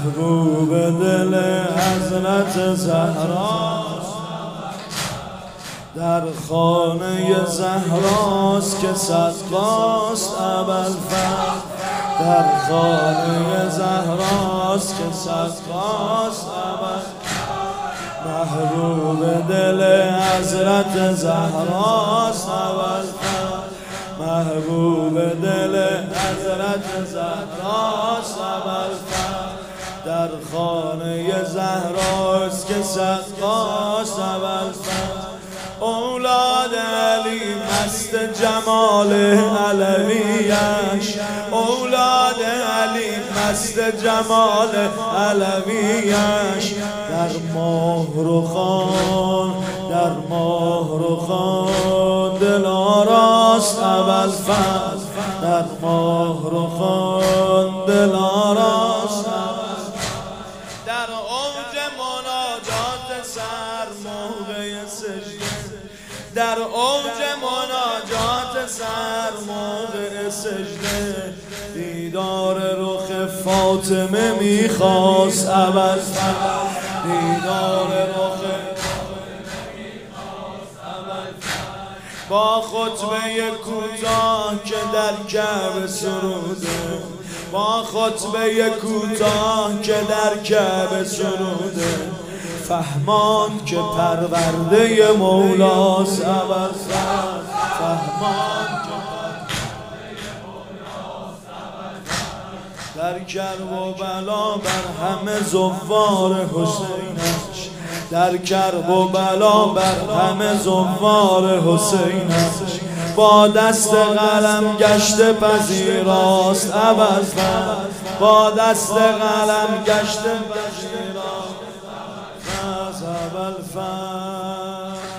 محبوب دل حضرت زهراست، در خانه زهراست که صدقاست ابوالفضل، در خانه زهراست که صدقاست ابوالفضل. محبوب دل حضرت زهراست ابوالفضل، محبوب دل حضرت زهراست ابوالفضل، در خانه زهراست که صدقاست ابوالفضل. اولاد علی مست جمال علویش، اولاد علی مست جمال علویش، در ماه رخان، در ماه رخان دل آراست ابوالفضل، در ماه رخان دل آراست ابوالفضل. در اوج مناجات سر موقع سجده، در اوج مناجات سر موقع سجده، دیدار رخ فاطمه میخواست ابوالفضل، دیدار رخ با خطبه کوتاه که در کعبه سروده، با خطبه کوتاه که در کعبه سروده، فهماند که پرورده مولاست ابوالفضل، فهماند که پرورده مولاست ابوالفضل. در کرب و بلا بر همه زوار حسینش، در کرب و بلا بر همه زوار حسینش، با دست قلم گشته پذیراست ابوالفضل، با دست قلم گشته پذیراست ابوالفضل.